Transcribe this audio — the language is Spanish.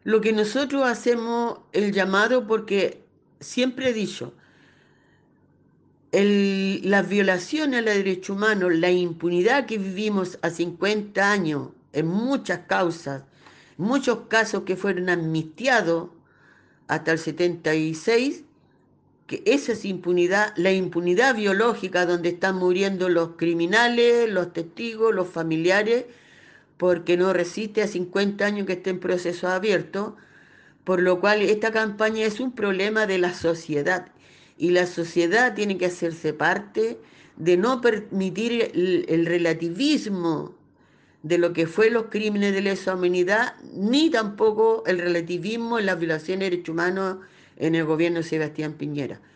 Lo que nosotros hacemos el llamado porque siempre he dicho, las violaciones a los derechos humanos, la impunidad que vivimos a 50 años en muchas causas, muchos casos que fueron amnistiados hasta el 76, que esa es impunidad, la impunidad biológica donde están muriendo los criminales, los testigos, los familiares, porque no resiste a 50 años que esté en proceso abierto, por lo cual esta campaña es un problema de la sociedad y la sociedad tiene que hacerse parte de no permitir el relativismo de lo que fue los crímenes de lesa humanidad, ni tampoco el relativismo en las violaciones de derechos humanos en el gobierno de Sebastián Piñera.